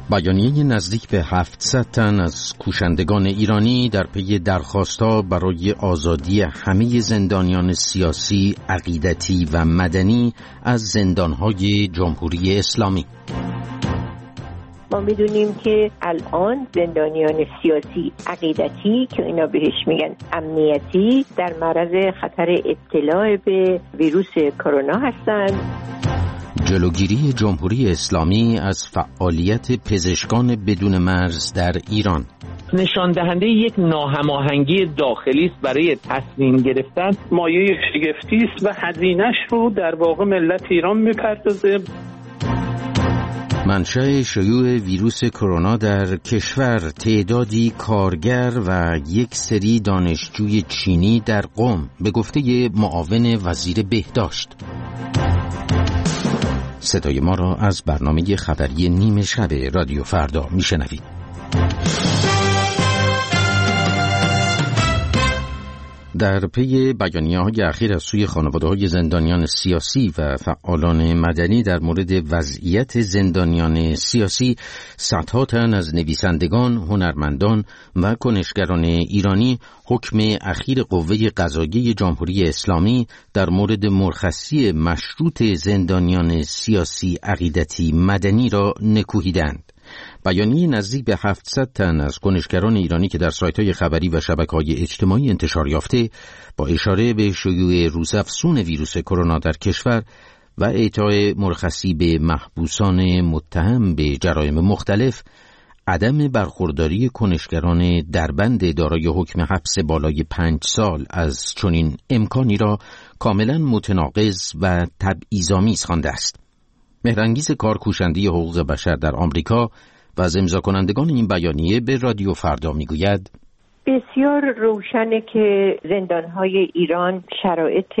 بیانیه نزدیک به 700 تن از کوشندگان ایرانی در پی درخواست‌ها برای آزادی همه زندانیان سیاسی، عقیدتی و مدنی از زندان‌های جمهوری اسلامی. ما میدونیم که الان زندانیان سیاسی عقیدتی که اینا بهش میگن امنیتی در معرض خطر ابتلا به ویروس کرونا هستند. جلوگیری جمهوری اسلامی از فعالیت پزشکان بدون مرز در ایران نشان دهنده یک ناهماهنگی داخلی است برای تصمیم گرفتن. مایه شگفتی است و هزینه‌اش رو در واقع ملت ایران میپردازه. منشأ شیوع ویروس کرونا در کشور، تعدادی کارگر و یک سری دانشجوی چینی در قم، به گفته معاون وزیر بهداشت. صدای ما را از برنامه خبری نیمه شب رادیو فردا میشنوید. در پی بیانیه‌های اخیر از سوی خانواده‌های زندانیان سیاسی و فعالان مدنی در مورد وضعیت زندانیان سیاسی، صدها تن از نویسندگان، هنرمندان و کنشگران ایرانی حکم اخیر قوه قضاییه جمهوری اسلامی در مورد مرخصی مشروط زندانیان سیاسی، عقیدتی، مدنی را نکوهیدند. بیانیه نزدیک به 700 تن از کنشگران ایرانی که در سایت‌های خبری و شبکه‌های اجتماعی انتشار یافته، با اشاره به شیوع روزافزون ویروس کرونا در کشور و اعطای مرخصی به محبوسان متهم به جرایم مختلف، عدم برخورداری کنشگران دربند دارای حکم حبس بالای 5 سال از چنین امکانی را کاملا متناقض و تبعیض‌آمیز خوانده است. مهرانگیز کارکوشنده حقوق بشر در آمریکا و از امضا کنندگان این بیانیه به رادیو فردا میگوید: بسیار روشنه که زندان‌های ایران شرایط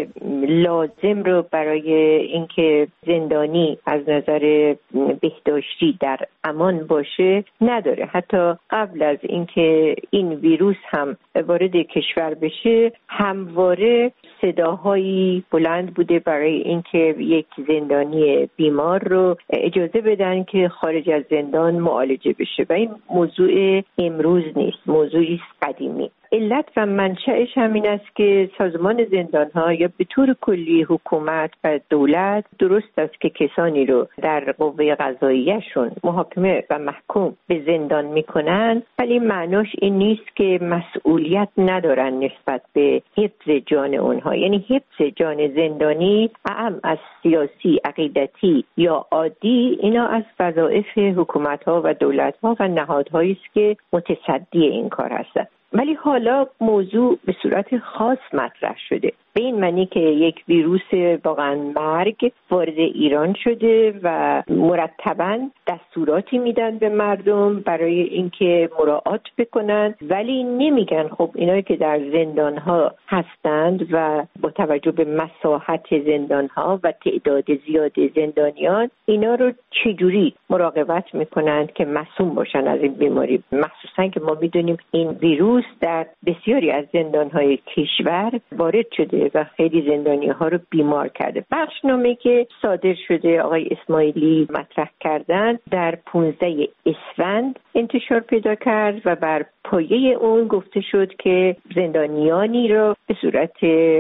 لازم رو برای اینکه زندانی از نظر بهداشتی در امان باشه نداره. حتی قبل از اینکه این ویروس هم وارد کشور بشه، همواره صداهایی بلند بوده برای اینکه یک زندانی بیمار رو اجازه بدن که خارج از زندان معالجه بشه و این موضوع امروز نیست، موضوعی قدیمی. علت و منشأش همین است که سازمان زندان‌ها یا به طور کلی حکومت و دولت درست است که کسانی رو در قوه قضاییه‌شون محاکمه و محکوم به زندان می‌کنن، ولی معناش این نیست که مسئولیت ندارن نسبت به حفظ جان اونها. یعنی حفظ جان زندانی، اعم از سیاسی، عقیدتی یا عادی، اینا از وظایف حکومت‌ها و دولت‌ها و نهادهایی است که متصدی این کار هستند. ولی حالا موضوع به صورت خاص مطرح شده، به این معنی که یک ویروس واقعا مرگ وارد ایران شده و مرتباً دستوراتی میدن به مردم برای اینکه مراعات بکنن، ولی نمیگن خب اینایی که در زندان‌ها هستند و با توجه به مساحت زندان‌ها و تعداد زیاد زندانیان، اینا رو چجوری مراقبت میکنند که معصوم باشن از این بیماری، مخصوصاً که ما میدونیم این ویروس در بسیاری از زندان‌های کشور وارد شده و خیلی زندانی‌ها رو بیمار کرده. بخشنامه‌ای که صادر شده آقای اسماعیلی مطرح کردن در 15 اسفند انتشار پیدا کرد و بر پایه اون گفته شد که زندانیانی را به صورت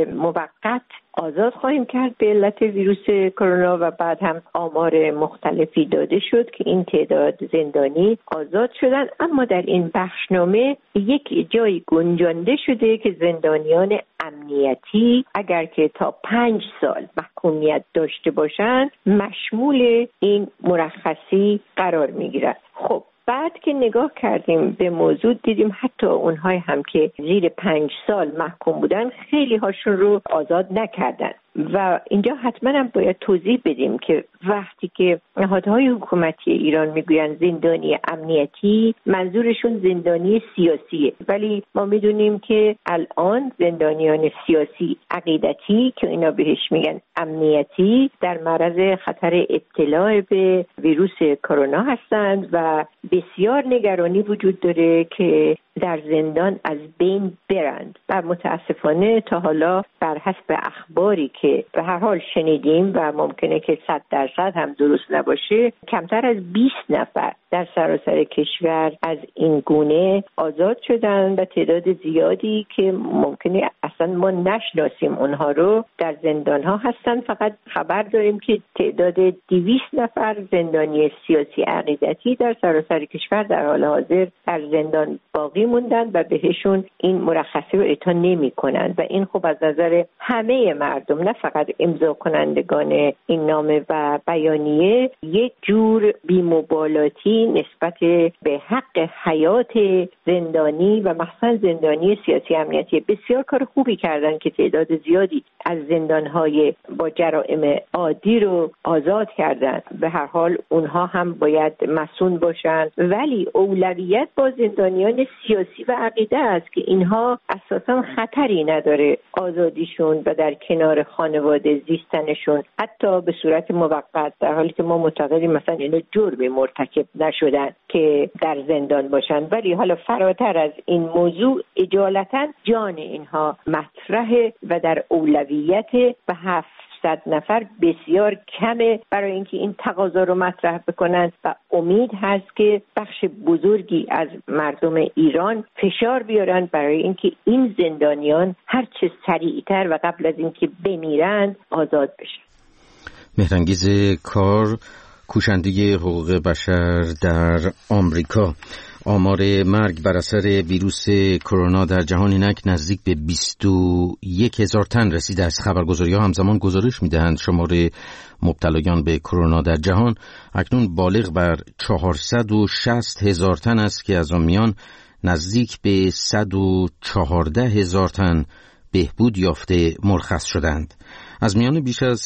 موقت آزاد خواهیم کرد به علت ویروس کرونا و بعد هم آمار مختلفی داده شد که این تعداد زندانی آزاد شدن. اما در این بخشنامه یک جای گنجانده شده که زندانیان امنیتی اگر که تا 5 سال محکومیت داشته باشند مشمول این مرخصی قرار میگیرد. خب بعد که نگاه کردیم به موضوع دیدیم حتی اونهای هم که زیر 5 سال محکوم بودن خیلی هاشون رو آزاد نکردن و اینجا حتما هم باید توضیح بدیم که وقتی که نهادهای حکومتی ایران میگوین زندانی امنیتی منظورشون زندانی سیاسیه، ولی ما میدونیم که الان زندانیان سیاسی عقیدتی که اینا بهش میگن امنیتی در معرض خطر ابتلا به ویروس کرونا هستند و بسیار نگرانی وجود داره که در زندان از بین برند و متاسفانه تا حالا بر حسب اخباری که به هر حال شنیدیم و ممکنه که 100% هم درست نباشه، کمتر از 20 نفر در سراسر کشور از این گونه آزاد شدن و تعداد زیادی که ممکنه اصلا ما نشناسیم اونها رو در زندان ها هستن. فقط خبر داریم که تعداد 200 نفر زندانی سیاسی عقیدتی در سراسر کشور در حال حاضر در زندان باقی موندن و بهشون این مرخصی رو اعطا نمی کنن و این خب از نظر همه مردم، نه فقط امضا کنندگان این نامه و بیانیه، یک جور بی‌مبالاتی نسبت به حق حیات زندانی و مخصوصا زندانی سیاسی امنیتی. بسیار کار خوبی کردن که تعداد زیادی از زندانهای با جرائم عادی رو آزاد کردن. به هر حال اونها هم باید مسئول باشن، ولی اولویت با زندانیان سیاسی و عقیده است که اینها اساسا خطری نداره آزادیشون و در کنار خانواده زیستنشون حتی به صورت موقت، در حالی که ما معتقدیم مثلا اینا جرمی مرتکب نشدن که در زندان باشن. ولی حالا فراتر از این موضوع اجالتا جان اینها مطرحه و در اولویت و 700 نفر بسیار کمه برای اینکه این تقاضا رو مطرح بکنن و امید هست که بخش بزرگی از مردم ایران فشار بیارن برای اینکه این زندانیان هر چه سریعتر و قبل از اینکه بمیرند آزاد بشن. مهرانگیز کار، کوشنده حقوق بشر در آمریکا. آمار مرگ بر اثر ویروس کرونا در جهان اینک نزدیک به 21,000 تن رسیده است. خبرگزاری‌ها همزمان گزارش می‌دهند شمار مبتلایان به کرونا در جهان اکنون بالغ بر 460,000 تن است که از آن میان نزدیک به 114,000 تن بهبود یافته مرخص شدند. از میان بیش از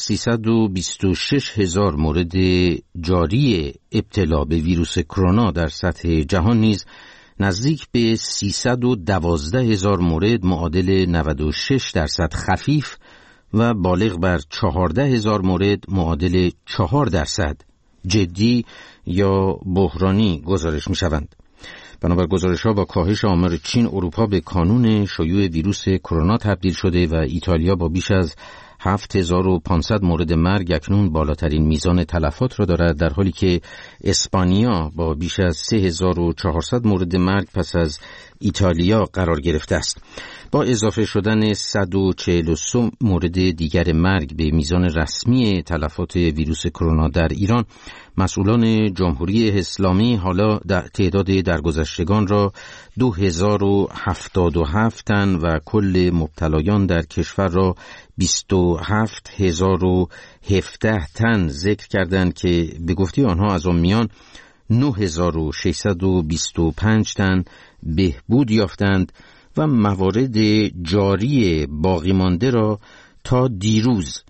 326,000 مورد جاری ابتلا به ویروس کرونا در سطح جهان نیز نزدیک به 312,000 مورد معادل 96% خفیف و بالغ بر 14,000 مورد معادل 4% جدی یا بحرانی گزارش می شوند. بنابر گزارش‌ها با کاهش آمار چین، اروپا به کانون شیوع ویروس کرونا تبدیل شده و ایتالیا با بیش از 7,500 مورد مرگ اکنون بالاترین میزان تلفات را دارد، در حالی که اسپانیا با بیش از 3,400 مورد مرگ پس از ایتالیا قرار گرفته است. با اضافه شدن 143 مورد دیگر مرگ به میزان رسمی تلفات ویروس کرونا در ایران، مسئولان جمهوری اسلامی حالا تعداد درگذشتگان را 2,077 تن و کل مبتلایان در کشور را 27,017 تن ذکر کردند که به گفته آنها از آن میان 9,625 تن بهبود یافتند و موارد جاری باقی مانده را تا دیروز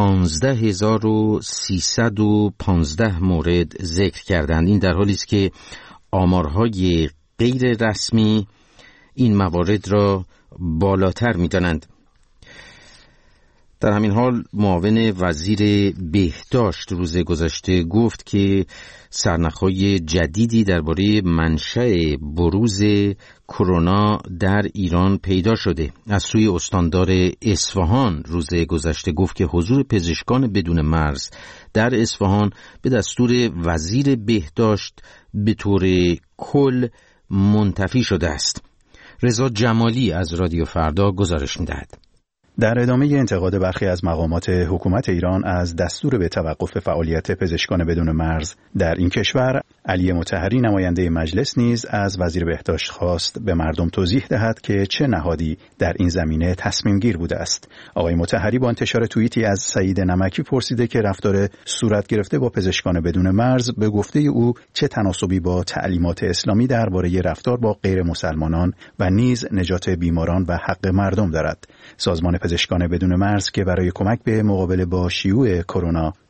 15,315 مورد ذکر کردند. این در حالی است که آمارهای غیر رسمی این موارد را بالاتر می‌دانند. در همین حال معاون وزیر بهداشت روز گذشته گفت که سرنخ‌های جدیدی درباره منشأ بروز کرونا در ایران پیدا شده. از سوی استاندار اصفهان روز گذشته گفت که حضور پزشکان بدون مرز در اصفهان به دستور وزیر بهداشت به طور کل منتفی شده است. رضا جمالی از رادیو فردا گزارش می‌دهد. در ادامه انتقاد برخی از مقامات حکومت ایران از دستور به توقف فعالیت پزشکان بدون مرز در این کشور، علی مطهری نماینده مجلس نیز از وزیر بهداشت خواست به مردم توضیح دهد که چه نهادی در این زمینه تصمیم گیر بوده است. آقای مطهری با انتشار توییتی از سعید نمکی پرسیده که رفتار صورت گرفته با پزشکان بدون مرز به گفته او چه تناسبی با تعلیمات اسلامی درباره رفتار با غیر مسلمانان و نیز نجات بیماران و حق مردم دارد. سازمان پزشکان بدون مرز که برای کمک به مقابله با شیوع کرونا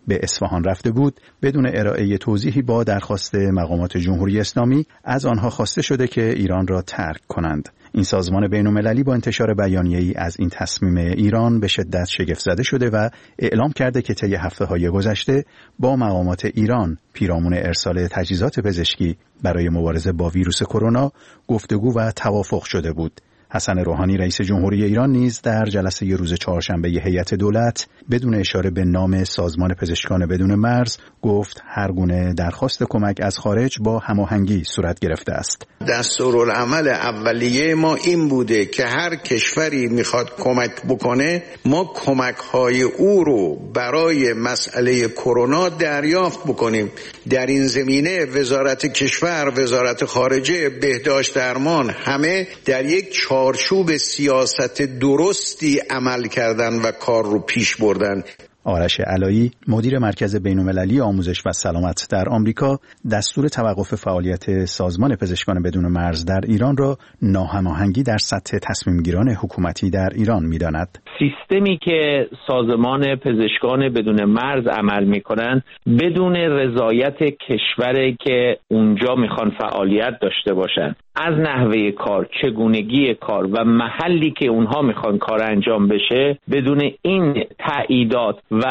به اصفهان رفته بود، بدون ارائه توضیحی با درخواست مقامات جمهوری اسلامی از آنها خواسته شده که ایران را ترک کنند. این سازمان بین‌المللی با انتشار بیانیه‌ای از این تصمیم ایران به شدت شگفت زده شده و اعلام کرده که طی هفته‌های گذشته با مقامات ایران پیرامون ارسال تجهیزات پزشکی برای مبارزه با ویروس کرونا گفتگو و توافق شده بود. حسن روحانی رئیس جمهوری ایران نیز در جلسه روز چهارشنبه هیئت دولت بدون اشاره به نام سازمان پزشکان بدون مرز گفت هر گونه درخواست کمک از خارج با هماهنگی صورت گرفته است. دستورالعمل اولیه ما این بوده که هر کشوری میخواد کمک بکنه ما کمک‌های او رو برای مسئله کرونا دریافت بکنیم. در این زمینه وزارت کشور، وزارت خارجه، بهداشت درمان همه در یک چارچوب سیاست درستی عمل کردن و کار رو پیش بردن. آرش علایی مدیر مرکز بین‌المللی آموزش و سلامت در آمریکا دستور توقف فعالیت سازمان پزشکان بدون مرز در ایران را ناهماهنگی در سطح تصمیم‌گیران حکومتی در ایران می‌داند. سیستمی که سازمان پزشکان بدون مرز عمل می‌کنند بدون رضایت کشوری که اونجا می‌خوان فعالیت داشته باشند، از نحوه کار، چگونگی کار و محلی که اونها میخوان کار انجام بشه، بدون این تاییدات و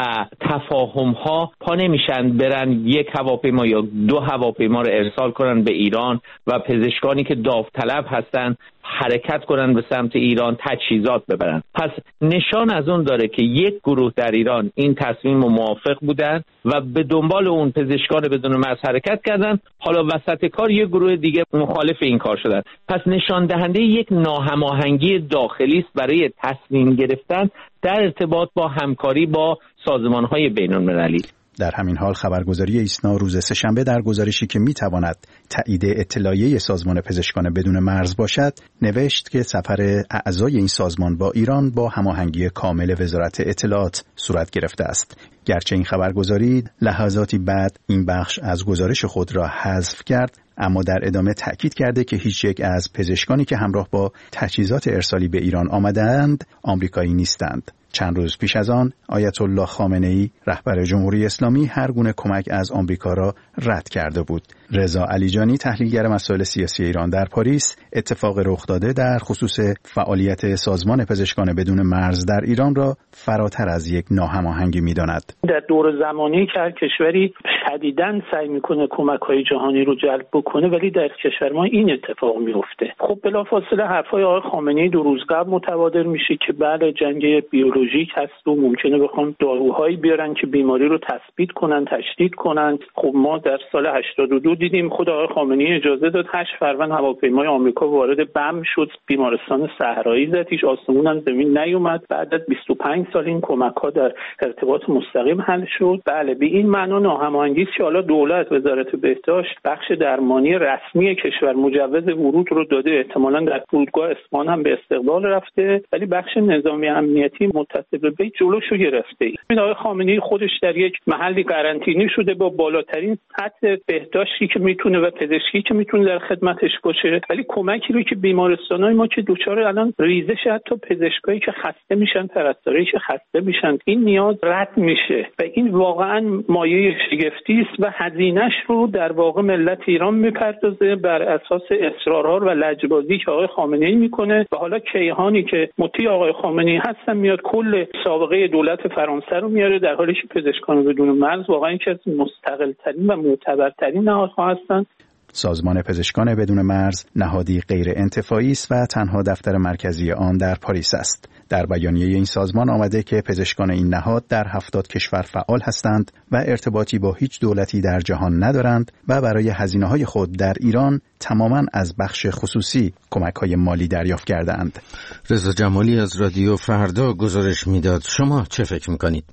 تفاهم‌ها پا نمیشن برن یک هواپیما یا دو هواپیما رو ارسال کنن به ایران و پزشکانی که داوطلب هستن حرکت کنن به سمت ایران تجهیزات ببرن. پس نشان از اون داره که یک گروه در ایران این تصمیم موافق بودن و به دنبال اون پزشکان بدون مرز حرکت کردن، حالا وسط کار یک گروه دیگه مخالف این کار شدن. پس نشان دهنده یک ناهماهنگی داخلی است برای تصمیم گرفتن در ارتباط با همکاری با سازمان‌های بین‌المللی. در همین حال خبرگزاری ایسنا روز سه‌شنبه در گزارشی که میتواند تایید اطلاعیه سازمان پزشکان بدون مرز باشد نوشت که سفر اعضای این سازمان با ایران با هماهنگی کامل وزارت اطلاعات صورت گرفته است. گرچه این خبرگزاری لحظاتی بعد این بخش از گزارش خود را حذف کرد، اما در ادامه تأکید کرده که هیچ یک از پزشکانی که همراه با تجهیزات ارسالی به ایران آمدند آمریکایی نیستند. چند روز پیش از آن آیت الله خامنه‌ای رهبر جمهوری اسلامی هر گونه کمک از آمریکا را رد کرده بود. رضا علیجانی تحلیلگر مسائل سیاسی ایران در پاریس اتفاق رخ داده در خصوص فعالیت سازمان پزشکان بدون مرز در ایران را فراتر از یک ناهماهنگی می‌داند. در دور زمانی که هر کشوری شدیداً سعی می‌کنه کمک‌های جهانی رو جلب بکنه ولی در کشور ما این اتفاق میفته. خب بلافاصله حرفای آقای خامنه‌ای 2 روز قبل متبادر میشه که بله جنگ بیولوژیک هست و ممکنه بخوان داروهایی بیارن که بیماری رو تثبیت کنن، تشدید کنن. خب ما در سال 82 دیدیم خود آقای خامنه‌ای اجازه داد 8 فروند هواپیمای آمریکا وارد بم شد، بیمارستان صحرایی زد، هیچ آسمون هم زمین نیومد. بعد از 25 سال این کمک‌ها در ارتباط مستقیم حل شد. بله به این معنا ناهماهنگی که حالا دولت وزارت بهداشت بخش درمانی رسمی کشور مجوز ورود رو داده، احتمالاً در فرودگاه اصفهان هم به استقبال رفته، ولی بخش نظامی امنیتی متصل به جلوشو گرفته. این آقای خامنه‌ای خودش در یک محلی قرنطینی شده با بالاترین سطح بهداشتی که میتونه و پزشکی که میتونه در خدمتش باشه، ولی کمکی رو که بیمارستانای ما که دوچار الان ریزش حتی پزشکایی که خسته میشن، پرستارایی که خسته میشن، این نیاز رد میشه و این واقعا مایه شگفتی است و هزینه‌اش رو در واقع ملت ایران میپردازه بر اساس اصرارها و لجبازی که آقای خامنه‌ای میکنه و حالا کیهانی که مطیع آقای خامنه‌ای هستن میاد کل سابقه دولت فرانسه رو میاره، در حالی که پزشکان بدون مرز واقعا یکی از مستقل‌ترین و معتبرترین نهادها هستند. سازمان پزشکان بدون مرز نهادی غیر انتفاعی است و تنها دفتر مرکزی آن در پاریس است. در بیانیه این سازمان آمده که پزشکان این نهاد در 70 کشور فعال هستند و ارتباطی با هیچ دولتی در جهان ندارند و برای هزینه‌های خود در ایران تماماً از بخش خصوصی کمک‌های مالی دریافت کردند. رضا جمالی از رادیو فردا گزارش میداد. شما چه فکر می‌کنید؟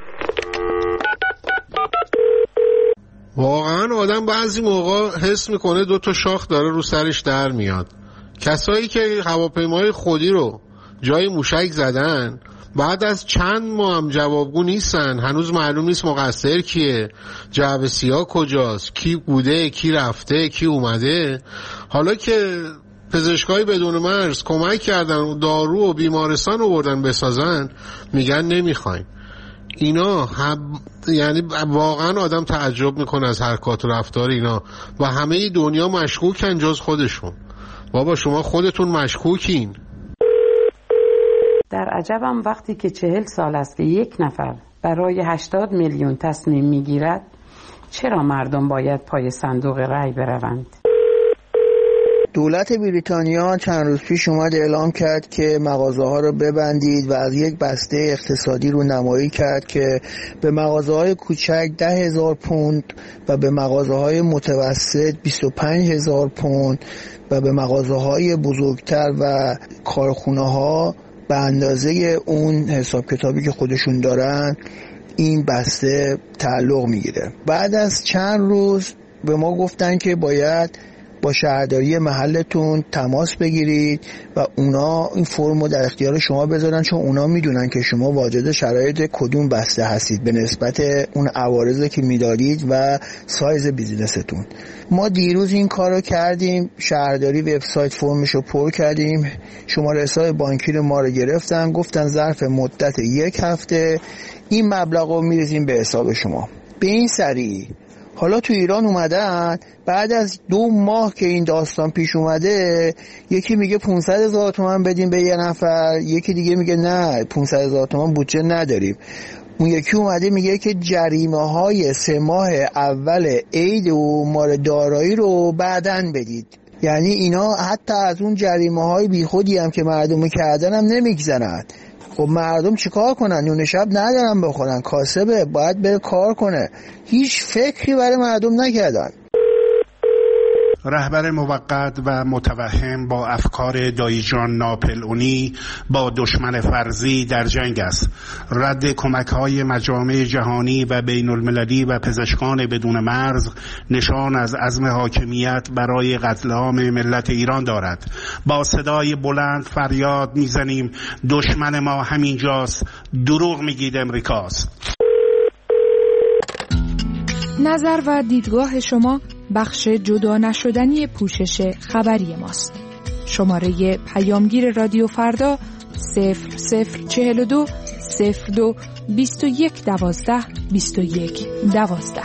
واقعا آدم بعضی موقع حس میکنه 2 شاخ داره رو سرش در میاد. کسایی که هواپیمای خودی رو جای موشک زدن بعد از چند ماه هم جوابگو نیستن، هنوز معلوم نیست مقصر کیه، جعبه سیاه کجاست، کی بوده، کی رفته، کی اومده. حالا که پزشکای بدون مرز کمک کردن و دارو و بیمارستان رو بردن بسازن، میگن نمیخوایم. اینا یعنی واقعا آدم تعجب میکنه از حرکات و رفتار اینا و همه دنیا مشکوکن جز خودشون. بابا شما خودتون مشکوکین. در عجبم وقتی که 40 سال است که یک نفر برای 80 میلیون تصمیم میگیرد، چرا مردم باید پای صندوق رای بروند؟ دولت بریتانیا چند روز پیش اومد اعلام کرد که مغازه‌ها رو ببندید و از یک بسته اقتصادی رو نمایی کرد که به مغازه‌های کوچک 10,000 پوند و به مغازه‌های متوسط 25,000 پوند و به مغازه‌های بزرگتر و کارخونه‌ها به اندازه اون حساب کتابی که خودشون دارن این بسته تعلق میگیره. بعد از چند روز به ما گفتن که باید با شهرداری محلتون تماس بگیرید و اونا این فرمو در اختیار شما بذارن، چون اونا میدونن که شما واجد شرایط کدوم بسته هستید به نسبت اون عوارضی که میدارید و سایز بیزینستون. ما دیروز این کارو کردیم، شهرداری وبسایت فرمشو پر کردیم، شماره حساب بانکی رو ما رو گرفتن، گفتن ظرف مدت 1 هفته این مبلغو میریزیم به حساب شما. به این سریع حالا تو ایران اومدن بعد از 2 ماه که این داستان پیش اومده، یکی میگه 500,000 تومان بدیم به یه نفر، یکی دیگه میگه نه 500,000 تومان بودجه نداریم. اون یکی اومده میگه که جریمه های 3 ماه اول عید و مال دارایی رو بعدن بدید. یعنی اینا حتی از اون جریمه های بیخودی هم که مردم کردن هم نمیگذرن. خب مردم چیکار کنن؟ نون شب ندارن بخورن، کاسبه باید بره کار کنه. هیچ فکری برای مردم نکردن. رهبر موقت و متوهم با افکار دایجان ناپلئونی با دشمن فرضی در جنگ است. رد کمک‌های مجامع جهانی و بین المللی و پزشکان بدون مرز نشان از عزم حاکمیت برای قتل عام ملت ایران دارد. با صدای بلند فریاد میزنیم دشمن ما همینجاست، دروغ میگید امریکاست. نظر و دیدگاه شما بخش جدا نشدنی پوشش خبری ماست. شماره پیامگیر رادیو فردا 0042 02 21 12 21 12.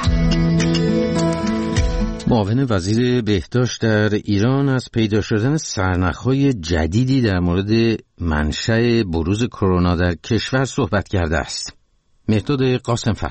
معاون وزیر بهداشت در ایران از پیدا شدن سرنخ‌های جدیدی در مورد منشأ بروز کرونا در کشور صحبت کرده است. مهداد قاسمفر.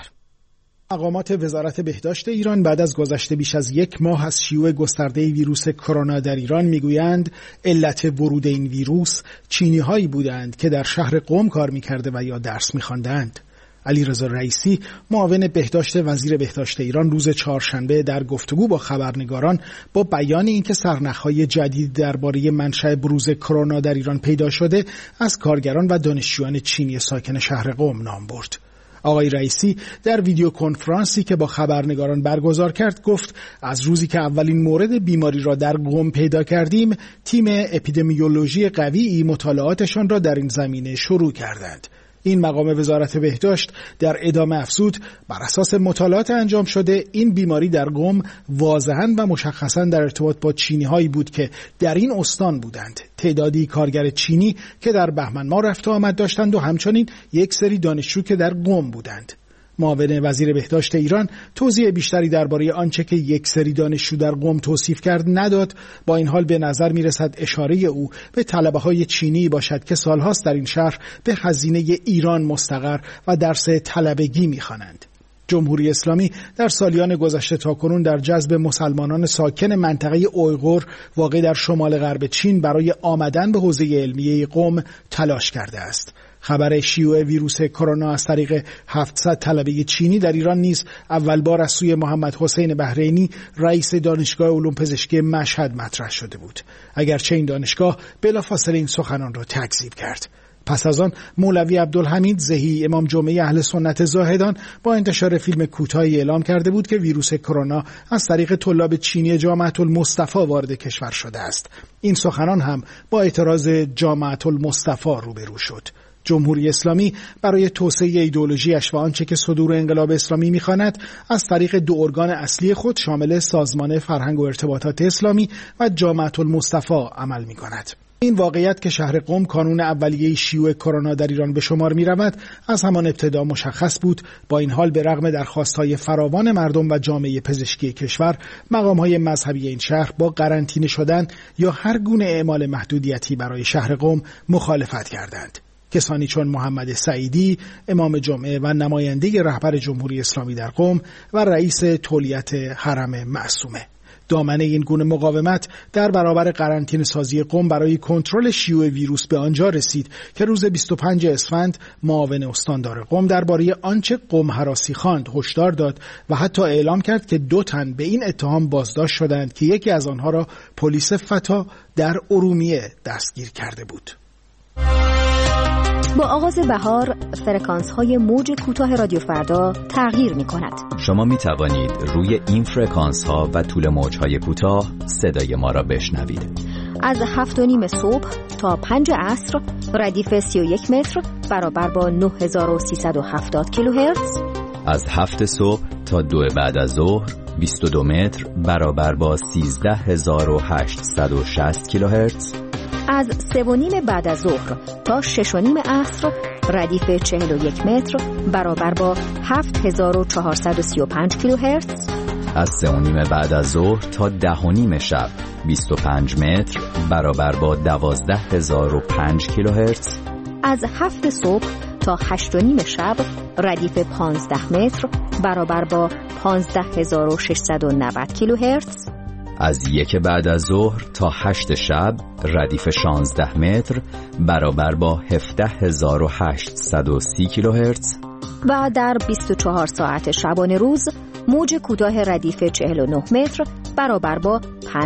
مقامات وزارت بهداشت ایران بعد از گذشته بیش از 1 ماه از شیوع گسترده ویروس کرونا در ایران میگویند علت ورود این ویروس چینی‌هایی بودند که در شهر قم کار می‌کرده و یا درس می‌خواندند. علیرضا رئیسی معاون بهداشت وزیر بهداشت ایران روز چهارشنبه در گفتگو با خبرنگاران با بیان اینکه سرنخ‌های جدید درباره منشأ بروز کرونا در ایران پیدا شده از کارگران و دانشجویان چینی ساکن شهر قم نام برد. آقای رئیسی در ویدیو کنفرانسی که با خبرنگاران برگزار کرد گفت از روزی که اولین مورد بیماری را در قم پیدا کردیم، تیم اپیدمیولوژی قوی مطالعاتشان را در این زمینه شروع کردند. این مقام وزارت بهداشت در ادامه افزود بر اساس مطالعات انجام شده این بیماری در قم واضحاً و مشخصاً در ارتباط با چینی‌هایی بود که در این استان بودند. تعدادی کارگر چینی که در بهمن ماه رفت و آمد داشتند و همچنین یک سری دانشجو که در قم بودند. معاون وزیر بهداشت ایران توضیح بیشتری درباره آنچه که یک سری دانشجو در قم توصیف کرد نداد. با این حال به نظر میرسد اشاره او به طلبه‌های چینی باشد که سالهاست در این شهر به خزینه ایران مستقر و درس طلبگی می‌خوانند. جمهوری اسلامی در سالیان گذشته تاکنون در جذب مسلمانان ساکن منطقه اویغور واقع در شمال غرب چین برای آمدن به حوزه علمیه قم تلاش کرده است. خبر شیوع ویروس کرونا از طریق 700 طلبه چینی در ایران نیز اول بار از سوی محمد حسین بحرینی رئیس دانشگاه علوم پزشکی مشهد مطرح شده بود، اگرچه این دانشگاه بلافاصله این سخنان را تکذیب کرد. پس از آن مولوی عبدالحمید زهی امام جمعه اهل سنت زاهدان با انتشار فیلم کوتاهی اعلام کرده بود که ویروس کرونا از طریق طلاب چینی جامعه المصطفی وارد کشور شده است. این سخنان هم با اعتراض جامعه المصطفی روبرو شد. جمهوری اسلامی برای توسعه ایدئولوژیش و آنچه که صدور انقلاب اسلامی می‌خواند از طریق 2 ارگان اصلی خود شامل سازمان فرهنگ و ارتباطات اسلامی و جامعه المصطفی عمل می‌کند. این واقعیت که شهر قم کانون اولیه شیوع کرونا در ایران به شمار می رود از همان ابتدا مشخص بود. با این حال به رغم درخواست‌های فراوان مردم و جامعه پزشکی کشور، مقام‌های مذهبی این شهر با قرنطینه شدن یا هر گونه اعمال محدودیتی برای شهر قم مخالفت کردند. کسانی چون محمد سعیدی، امام جمعه و نماینده رهبر جمهوری اسلامی در قم و رئیس تولیت حرم معصومه. دامنه این گونه مقاومت در برابر قرنطینه سازی قم برای کنترل شیوع ویروس به آنجا رسید که روز 25 اسفند معاون استاندار قم درباره آنچه قم هراسی خواند هشدار داد و حتی اعلام کرد که 2 تن به این اتهام بازداشت شدند که یکی از آنها را پلیس فتا در ارومیه دستگیر کرده بود. با آغاز بهار فرکانس‌های موج کوتاه رادیو فردا تغییر می‌کند. شما می‌توانید روی این فرکانس‌ها و طول موج‌های کوتاه صدای ما را بشنوید. از 7:30 صبح تا 5 عصر ردیف 31 متر برابر با 9370 کیلوهرتز. از 7 صبح تا 2 بعد از ظهر 22 متر برابر با 13860 کیلوهرتز. از 3:30 بعد از ظهر تا 6:30 عصر ردیف 41 متر برابر با 7435 کیلوهرتز. از 3:30 بعد از ظهر تا 10:30 شب 25 متر برابر با 12005 کیلوهرتز. از 7 صبح تا 8:30 شب ردیف 15 متر برابر با 15690 کیلوهرتز. از 1 بعد از ظهر تا 8 شب ردیف 16 متر برابر با 17830 کیلوهرتز. و در 24 ساعت شبانه روز موج کوتاه ردیف 49 متر برابر با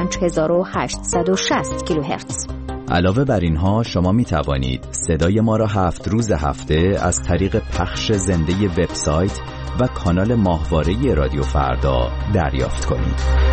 5860 کیلوهرتز. علاوه بر اینها شما می توانید صدای ما را 7 روز هفته از طریق پخش زنده وبسایت و کانال ماهواره رادیو فردا دریافت کنید.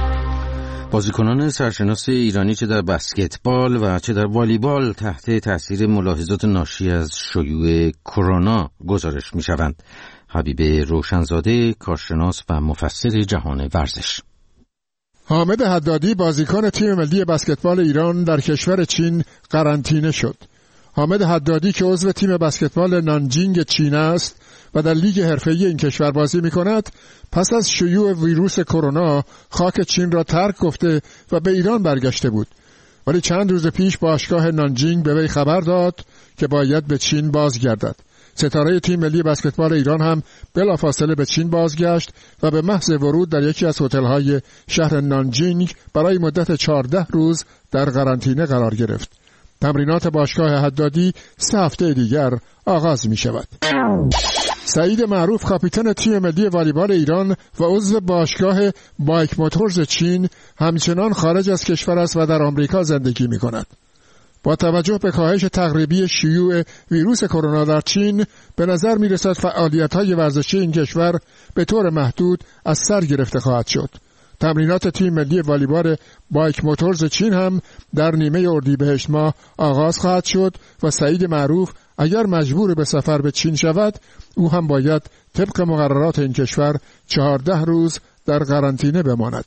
بازیکنان سرشناس ایرانی چه در بسکتبال و چه در والیبال تحت تاثیر ملاحظات ناشی از شیوع کرونا گزارش می شوند. حبیب روشنزاده، کارشناس و مفسر جهان ورزش. حامد حدادی بازیکن تیم ملی بسکتبال ایران در کشور چین قرنطینه شد. حامد حدادی که عضو تیم بسکتبال نانجینگ چین است و در لیگ حرفه‌ای این کشور بازی می‌کند، پس از شیوع ویروس کرونا خاک چین را ترک گفته و به ایران برگشته بود. ولی چند روز پیش باشگاه نانجینگ به وی خبر داد که باید به چین بازگردد. ستاره تیم ملی بسکتبال ایران هم بلافاصله به چین بازگشت و به محض ورود در یکی از هتل‌های شهر نانجینگ برای مدت 14 روز در قرنطینه قرار گرفت. تمرینات باشگاه حدادی 3 هفته دیگر آغاز می شود. سعید معروف کاپیتان تیم ملی والیبال ایران و عضو باشگاه بایک موتورز چین همچنان خارج از کشور است و در آمریکا زندگی می کند. با توجه به کاهش تقریبی شیوع ویروس کرونا در چین به نظر می رسد فعالیت‌های ورزشی این کشور به طور محدود از سر گرفته خواهد شد. تمرینات تیم ملی والیبال بایک موتورز چین هم در نیمه اردیبهشت ماه آغاز خواهد شد و سعید معروف اگر مجبور به سفر به چین شود، او هم باید طبق مقررات این کشور 14 روز در قرنطینه بماند.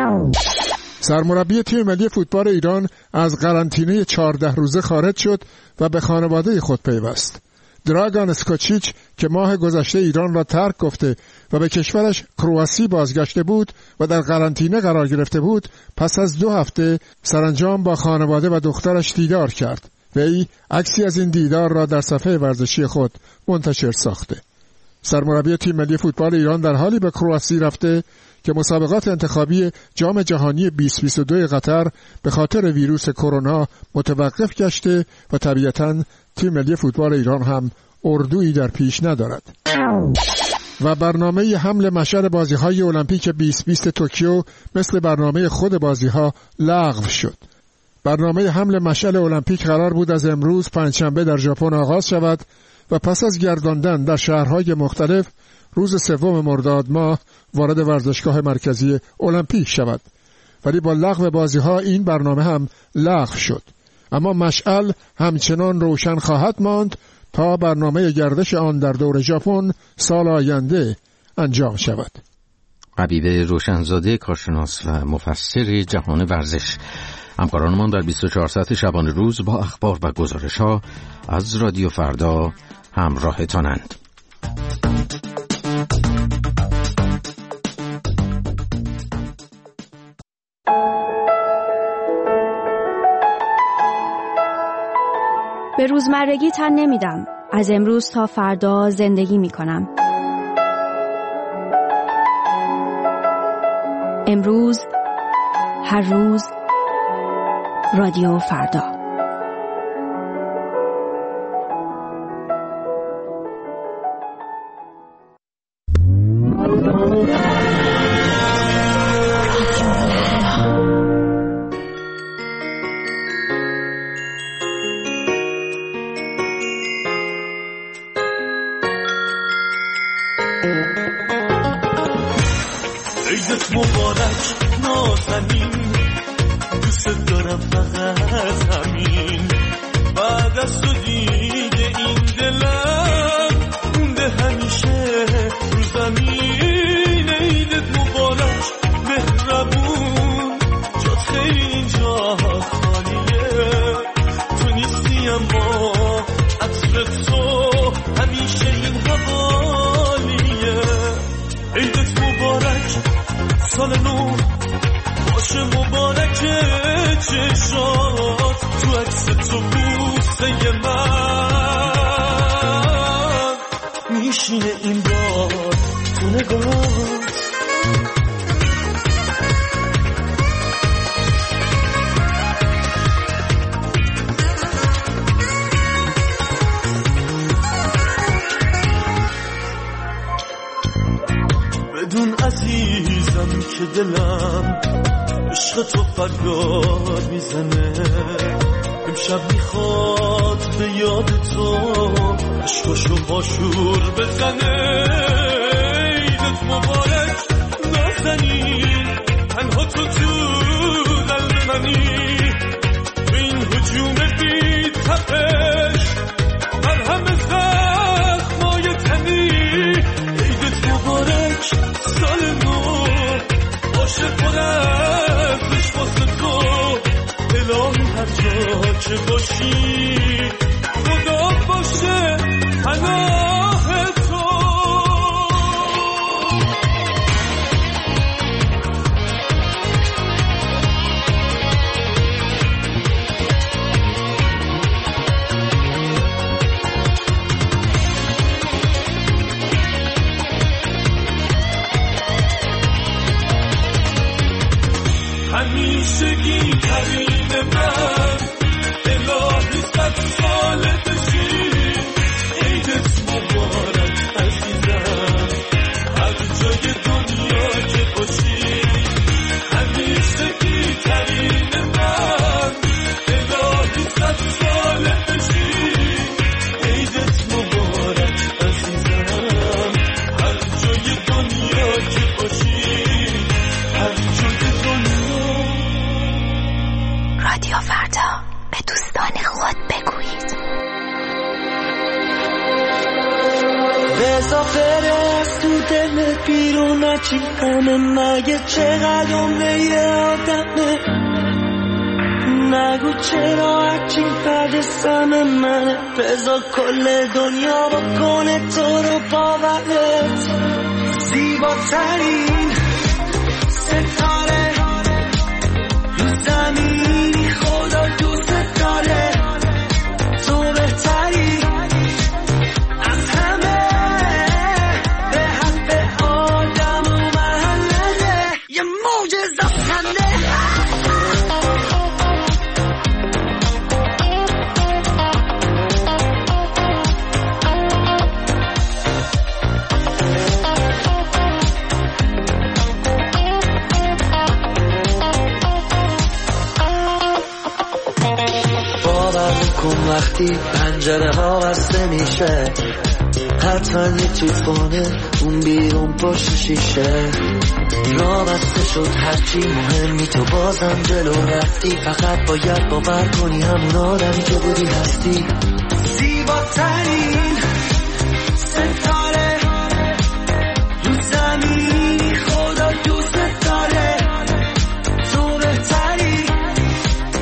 سرمربی تیم ملی فوتبال ایران از قرنطینه 14 روزه خارج شد و به خانواده خود پیوست. دراگان اسکوچیچ که ماه گذشته ایران را ترک گفته و به کشورش کرواسی بازگشته بود و در قرنطینه قرار گرفته بود، پس از 2 هفته سرانجام با خانواده و دخترش دیدار کرد. وی عکسی از این دیدار را در صفحه ورزشی خود منتشر ساخته. سرمربی تیم ملی فوتبال ایران در حالی به کرواسی رفته که مسابقات انتخابی جام جهانی 2022 قطر به خاطر ویروس کرونا متوقف گشته و طبیعتاً تیم ملی فوتبال ایران هم اردویی در پیش ندارد. و برنامه حمل مشعل بازی‌های المپیک 2020 توکیو مثل برنامه خود بازی‌ها لغو شد. برنامه حمل مشعل المپیک قرار بود از امروز پنجشنبه در ژاپن آغاز شود و پس از گرداندن در شهرهای مختلف روز 3 مرداد ماه وارد ورزشگاه مرکزی المپیک شود. ولی با لغو بازی‌ها این برنامه هم لغو شد. اما مشعل همچنان روشن خواهد ماند تا برنامه گردش آن در دور ژاپن سال آینده انجام شود. حبیب روشنزاده، کارشناس و مفسر جهان ورزش. همکارانمان در 24 ساعت شبانه روز با اخبار و گزارش‌ها از رادیو فردا همراهتانند. به روزمرگی تن نمیدم. از امروز تا فردا زندگی میکنم. امروز، هر روز، رادیو فردا. عیدت مبارک نازنین، دوست دارم فقط همین. بعد از تو دیگه این دلم مونده همیشه رو زمین. عیدت مبارک مهربون، جات خیلی اینجا خالیه. تو نیستی اما عطر تو همیشه این حوالیه. عیدت مبارک، سال نو باشه مبارک چشات، تو عکس تو بوسه من میشینه این بار تو نگات. بدون عزیزم که دلم عشق تو فریاد میزنه. امشب میخواد به یاد تو عشقشو باشور بزنه. عیدت مبارک نازنین، تنها تو قلب منی. تو این هجوم بی تپش مرهم زخمای تنی. عیدت مبارک، سال نو باشه پر ازش واسه تو. الهی هر جا که باشی خدا باشه پناه تو. همیشگی ترین من، الهی 100 سال بشی. عیدت مبارک عزیزم، هر جای دنیا که باشی. همیشگی ترین من، الهی 100 سال بشی. عیدت مبارک عزیزم، هر جای دنیا که باشی. هر جای دنیا. رادیو فردا، به دوستان خود بگویید. بزا فرست تو دلت بیرون نچی همه. مگه چقدر عمره یه آدمه؟ نگو چرا هرچی بعد سم منه. بزا کل دنیا بکنه تو رو باورت. زیباترین ستاره رو زمینی، خدا دوست داره. تو بهتری از همه، به حق آدم و محله. یه معجزه خنده. وقتی پنجره ها بسته میشه، حتما یه توفانه اون بیرون پشت شیشه. را بسته شد هرچی مهمی، تو بازم جلو رفتی. فقط باید باور کنی همون آدمی که بودی هستی. زیباترین ستاره رو زمینی، خدا دوست داره. تو بهتری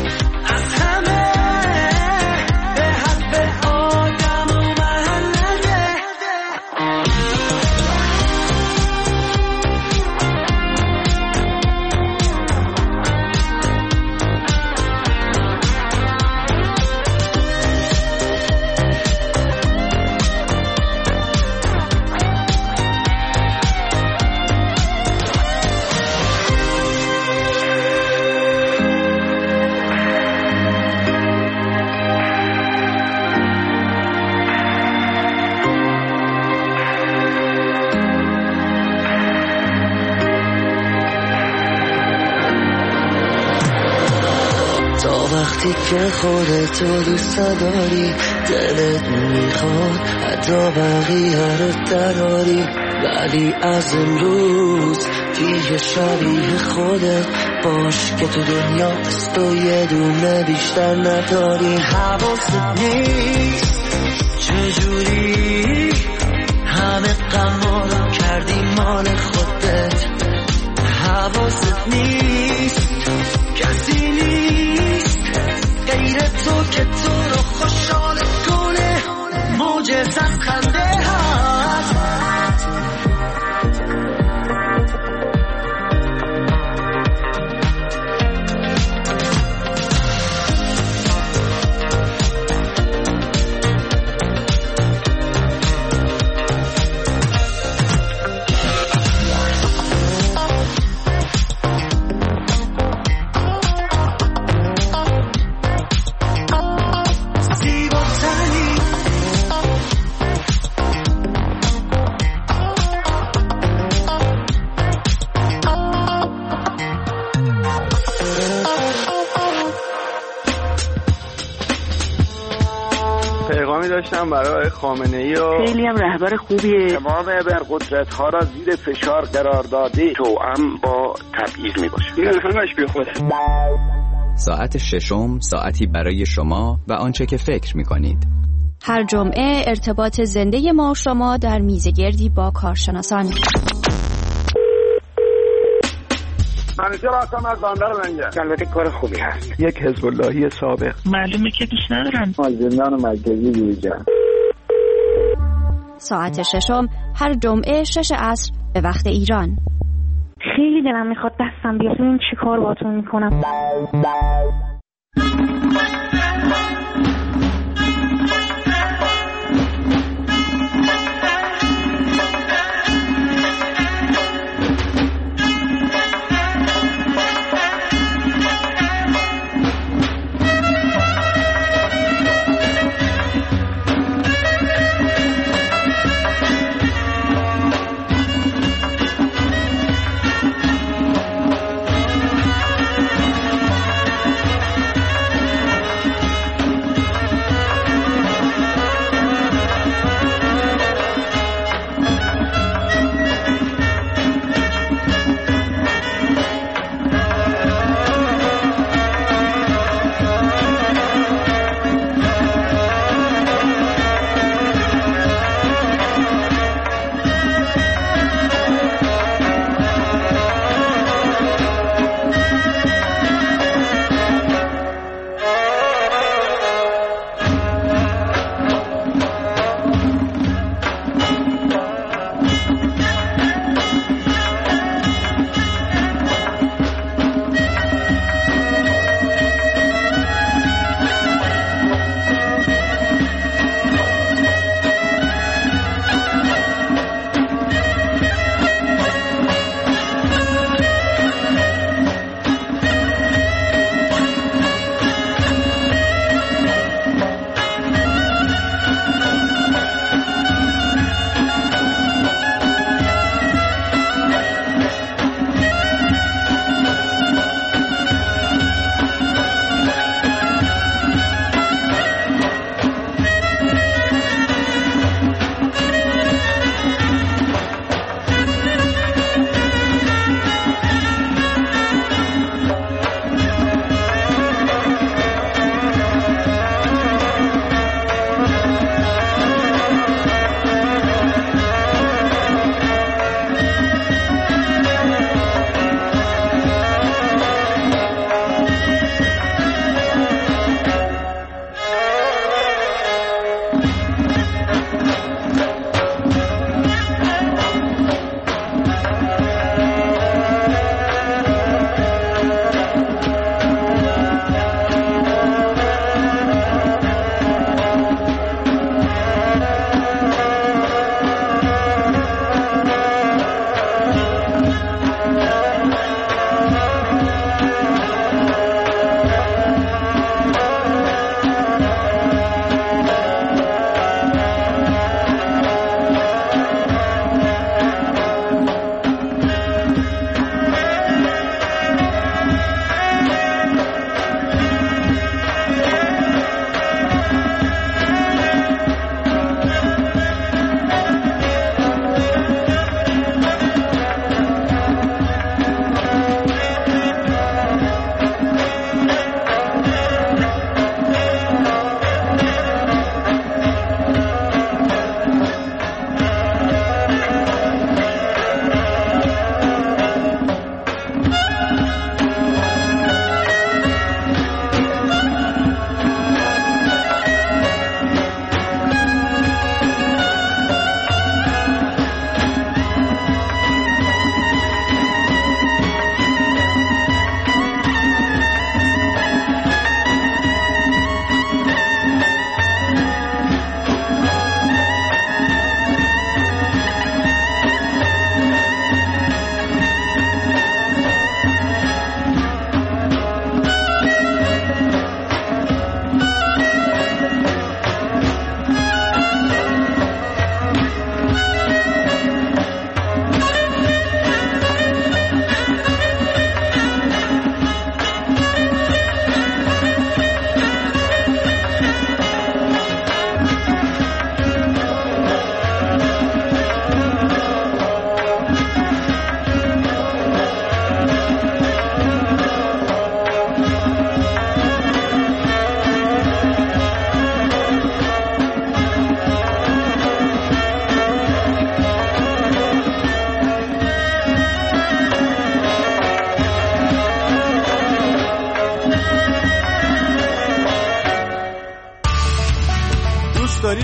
وقتی که خودتو دوست داری دلت میخواد حتی بقیه رو دراری، ولی از امروز دیگه شبیه خودت باش که تو دنیا از تو یه دونه بیشتر نداری. حواست نیست چجوری همه غما رو کردی مال خودت، حواست نیست کسی نیست غیر تو که تو رو خوشحال کنه، معجزه از خنده هست. داشتم برای خامنه‌ای و خیلی هم رهبر خوبیه. تمام ابرقدرت‌ها را زیر فشار قرار داده، توأم با تبعیض میباشه. این همش بیخوده. ساعت ششم ساعتی برای شما و آنچه که فکر می‌کنید. هر جمعه ارتباط زنده ما و شما در میزگردی با کارشناسان. منیجر هستم از بندر لنگر. البته کار خوبی هست. یک حزب اللهی سابق. معلومه که دوست ندارن. زندان مرکزی جوجا. ساعت ششم هر جمعه 6 عصر به وقت ایران. خیلی دلم میخواد دستم بیاد ببینم چی کار باهاتون میکنم.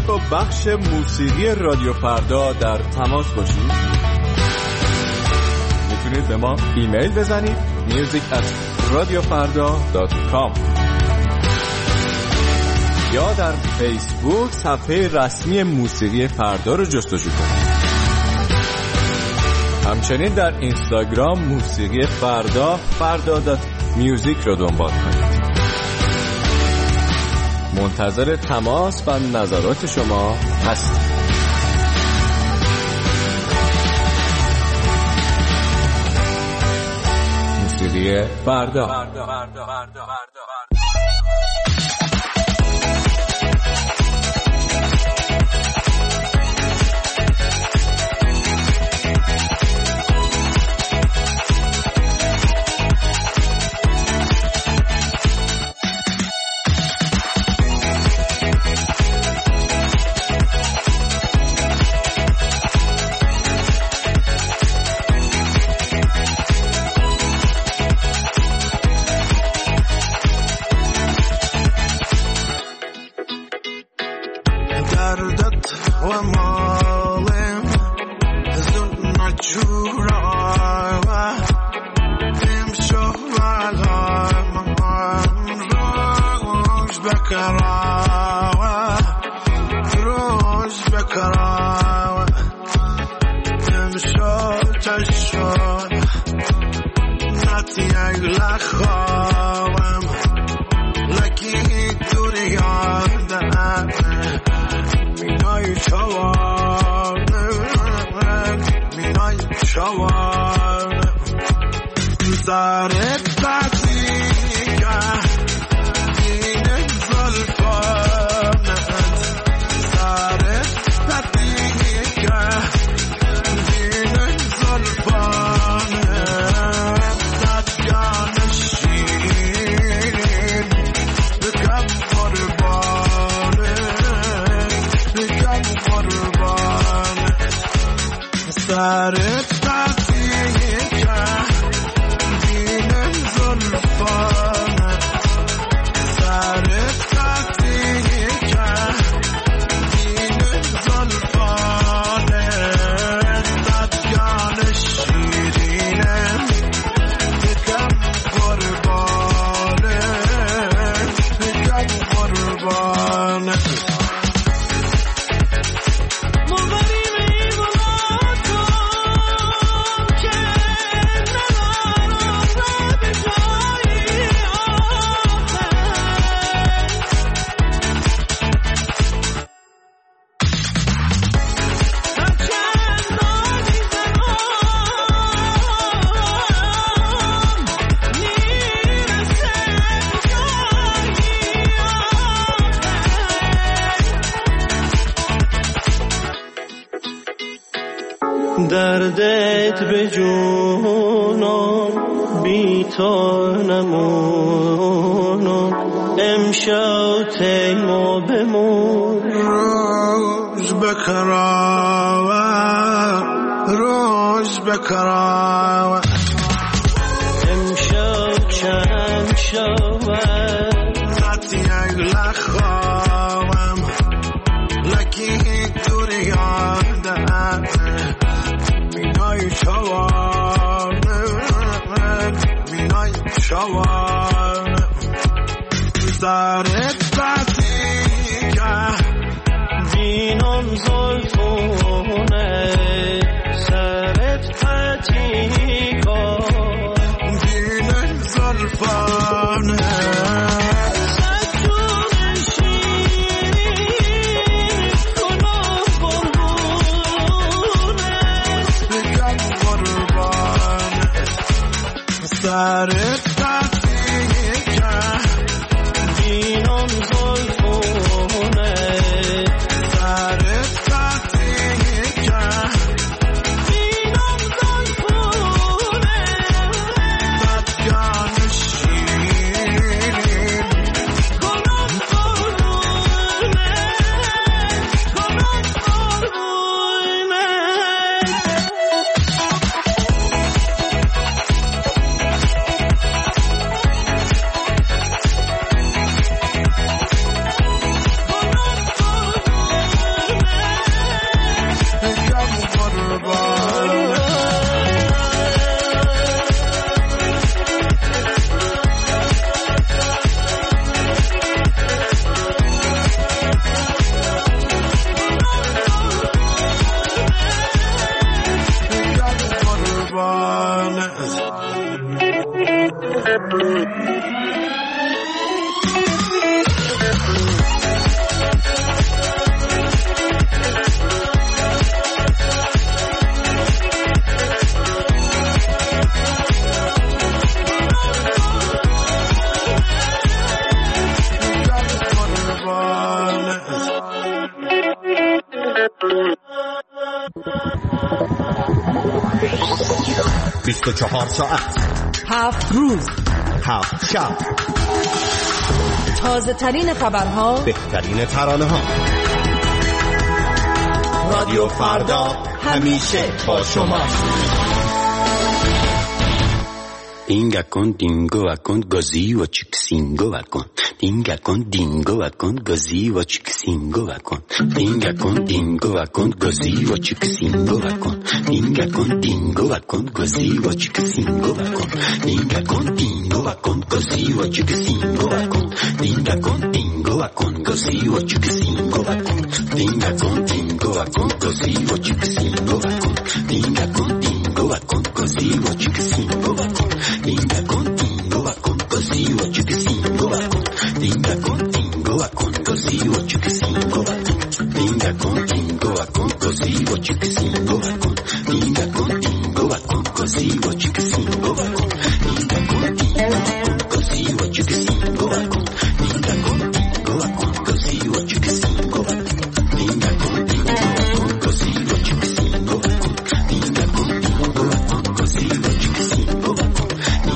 خواهید با بخش موسیقی رادیو فردا در تماس باشید؟ میتونید به ما ایمیل بزنید music@radiofarda.com یا در فیسبوک صفحه رسمی موسیقی فردا رو جستجو کنید. همچنین در اینستاگرام موسیقی فردا.music رو دنبال کنید. منتظر تماس و نظرات شما هستیم. موسیقی فردا. دردت به جونم بی تو نمونم امشب تیما بمون روز بکراوه امشب چند شود نتی اگل خواهم لکی دوری یادم مینای شوانه زارت باتی که دینم زلفونه سرت پتی کن دینم زلفانه سرت باتی که دینم زلفونه سرت باتی که دینم زلفونه بدگان شیرین کنم قربونه 24 ساعت 7 روز 7 شب. تازه ترین خبرها، بهترین ترانه ها. رادیو فردا همیشه با شما. Dinga con dingo va con così o cicsingo va con dinga con dingo va con così o cicsingo va con dinga con dingo va con così o cicsingo va con dinga con dingo va con così o cicsingo va con dinga con dingo va con così o cicsingo va con dinga con dingo va con così o cicsingo va con dinga con dingo va con così o cicsingo va con dinga con dingo va con così o cicsingo va con Dinga contigo va con così o chiquisingo va con Dinga contigo va con così o chiquisingo va con Dinga contigo va con così o chiquisingo va con Dinga contigo va con così o chiquisingo va con Dinga contigo va con così o chiquisingo va con Dinga contigo va con così o chiquisingo va con Dinga contigo va con così o chiquisingo va con Dinga contigo va con così o chiquisingo va con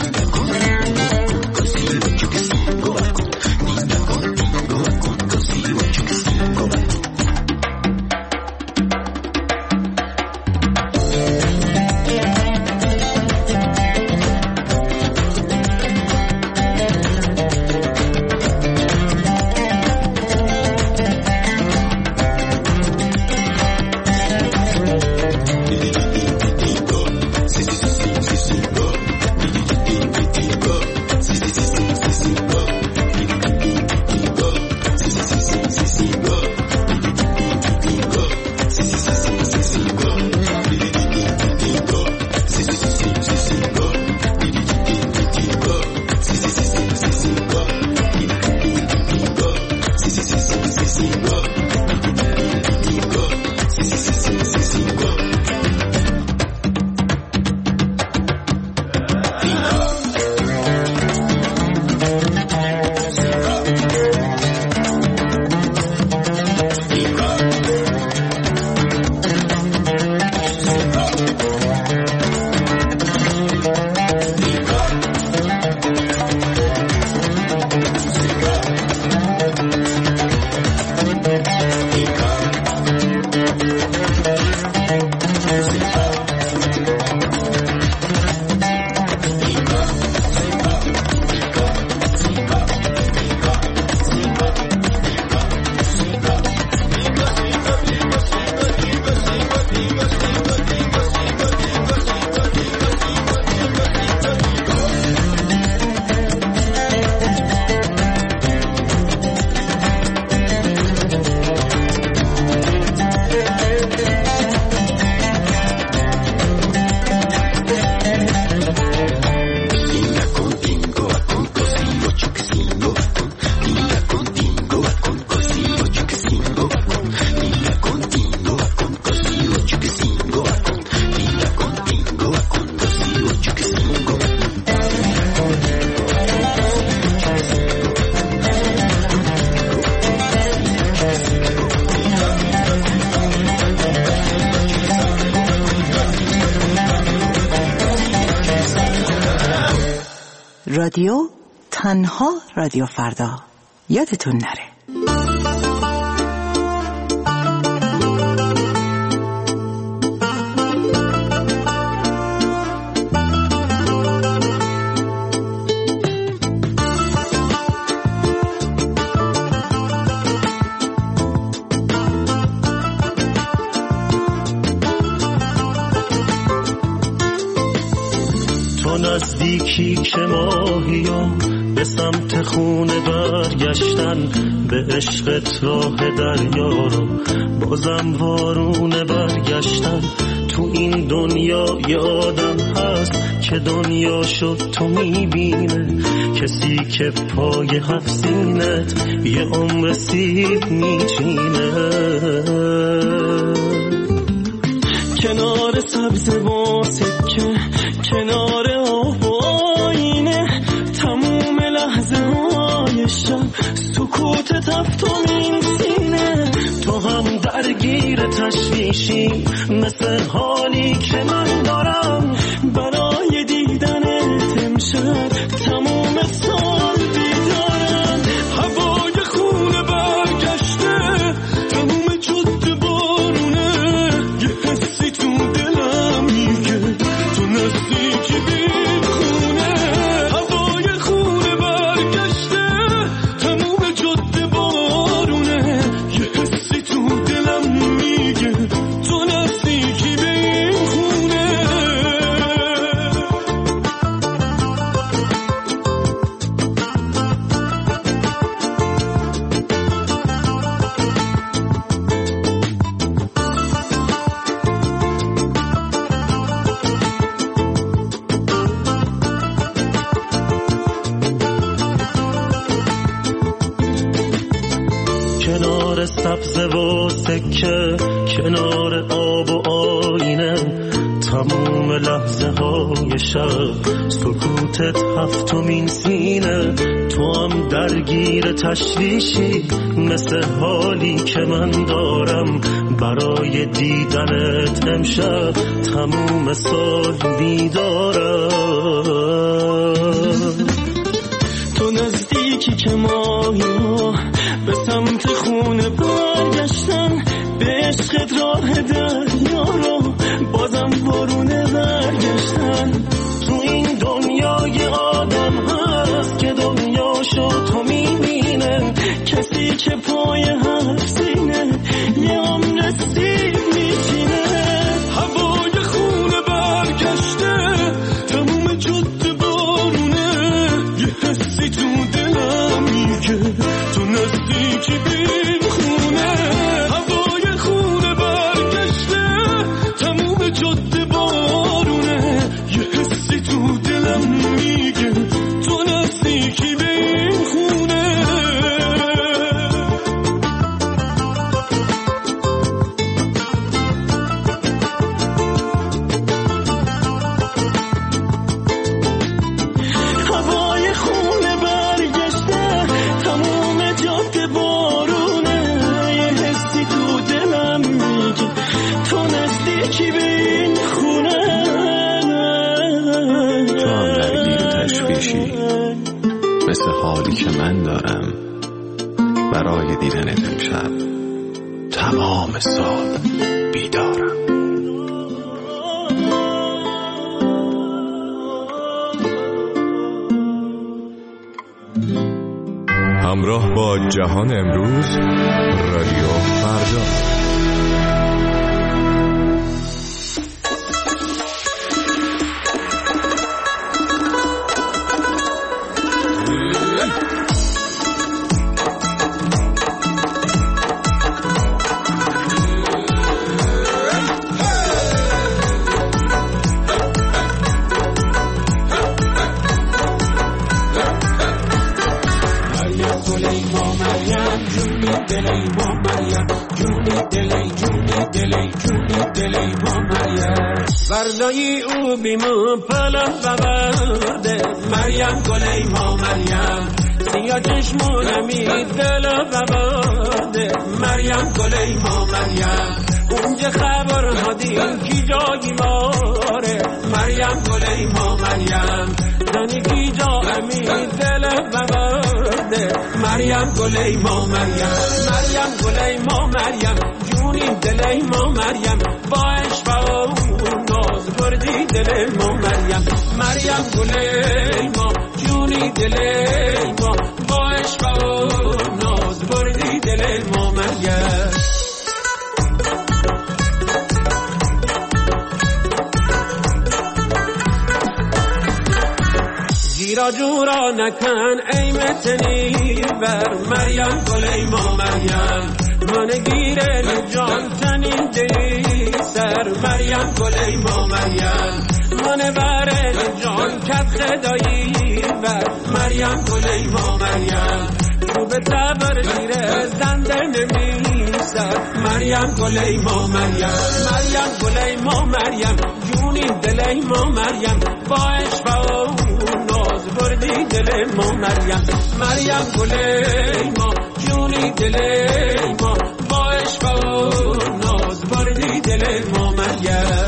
رادیو تنها رادیو فردا، یادتون نره. نزدیکی که ماهیم به سمت خونه برگشتن، به عشقت راه دریا رو بازم وارونه برگشتن. تو این دنیا یه آدم هست که دنیا شد تو میبینه، کسی که پای هفت سینت یه عمر سیب میچینه. کنار سبز با سکه، کنار آب و آینه، تموم لحظه های شب سکوت تفتون سینه. تو هم درگیر تشویشی مثل حالی که من دارم، برای تموم لحظه های شب، سکوتت هفتمین سینه، تو هم درگیر تشویشی مثل حالی که من دارم برای دیدنت امشب تموم سال بیدارم. تو نزدیکی که مایا به سمت خونه برگشتن، به عشقت راه دریا رو بازم بارونه برگشتن. تو این دنیای آدم هست که دنیاشو تو میبینه، کسی که پای هر سینه یه عمر سیب میچینه. هوای خونه برگشته، تموم جاده بارونه، یه حسی تو دلم میگه تو نزدیکی بین خونه. هوای خونه برگشته، تموم جاده بارونه، یه حسی تو دلم میگه تو نزدیکی بین خونه. هوای خونه برگشته، تموم جاده بارونه، یه حسی تو دلم میگه تو نزدیکی به این خونه. تو هم درگیر تشویشی مثل حالی که من دارم برای دیدنت امشب تمام سال بیدارم. همراه با جهان امروز، رادیو فردا. وردایی او بیمون پلم ببرده، مریم گلی ما مریم، سیا چشمونمی دلم ببرده، مریم گلی ما مریم، اونجا خبر هدیم کی جایی ماره، مریم گلی ما مریم، زنی کی جایی دلم ببرده، مریم گلی ما مریم، مریم گلی ما مریم، جونی دلی ما مریم، با عشق و ناز بردی دل ما مریم، مریم گلی ما، جونی دلی ما، با عشق و ناز بردی دل ما مریم. گیرا جورا نکن ای متنی بر، مریم گلی ما مریم، من گیره جان تنین دی سر، مریم گلی ما مریم، من بره جان کت خدایی بر، مریم گلی ما مریم، تو به تبر گیره زنده نمی سر، مریم گلی ما مریم، مریم گلی ما مریم، جونی دلی ما مریم، با عشق و ناز بردی دل ما مریم، مریم گلی ما، جونی دلی ما، با عشق و ناز بردی دل ما مریم.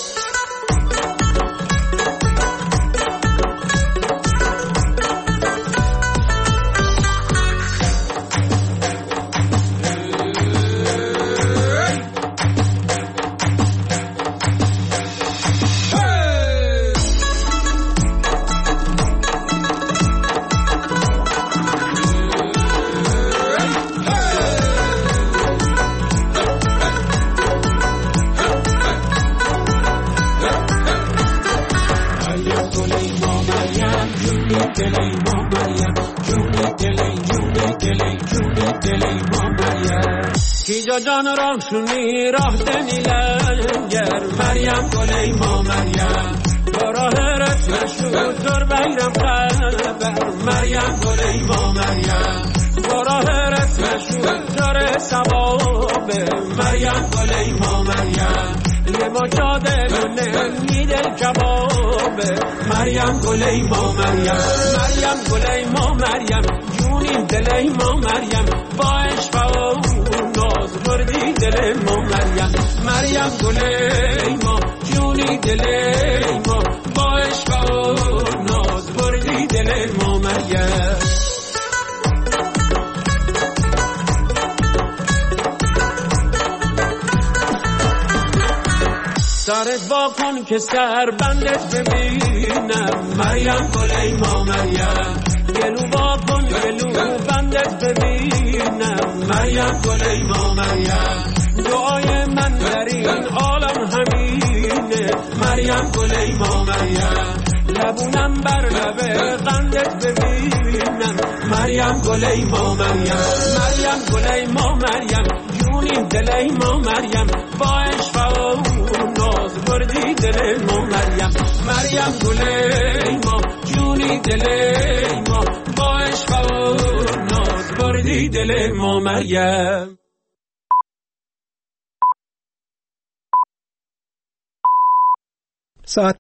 کیجا جان رام شونی راه دنی لنگر، مریم گلی ما مریم، با راه رسم شد زور بیرم خبر، مریم گلی ما مریم، با راه رسم شد زور سوابه، مریم گلی ما مریم، یه ما جادمونه میدل کبابه مریم گلی ما مریم مریم گلی ما مریم جونیم دلی ما مریم با عشق و ناز بردی دل ما مریم مریم گلی ما جونی دلی ما با عشق و ناز بردی دل ما مریم سرت با کن که سر بندت ببینم مریم گلی ما مریم گلو با کن گلو بندت ببینم مریم گلی ما مریم دعای من در این عالم همینه مریم گلی ما مریم لبونم بر لب قندت ببینم مریم گلی ما مریم مریم گلی ما مریم جونیم دلی ما مریم با عشق و ناز بردی دل ما مریم مریم گلی ما جونی دلی ما با عشق و ناز بردی دل ما مریم. ساعت